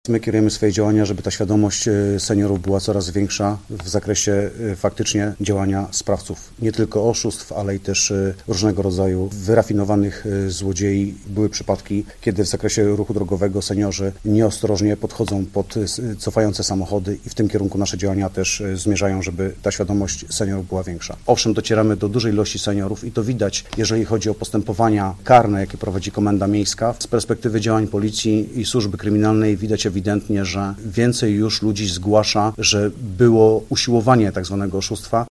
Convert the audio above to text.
My kierujemy swoje działania, żeby ta świadomość seniorów była coraz większa w zakresie faktycznie działania sprawców. Nie tylko oszustw, ale i też różnego rodzaju wyrafinowanych złodziei. Były przypadki, kiedy w zakresie ruchu drogowego seniorzy nieostrożnie podchodzą pod cofające samochody i w tym kierunku nasze działania też zmierzają, żeby ta świadomość seniorów była większa. Owszem, docieramy do dużej ilości seniorów i to widać, jeżeli chodzi o postępowania karne, jakie prowadzi Komenda Miejska. Z perspektywy działań policji i służby kryminalnej widać ewidentnie, że więcej już ludzi zgłasza, że było usiłowanie tak zwanego oszustwa.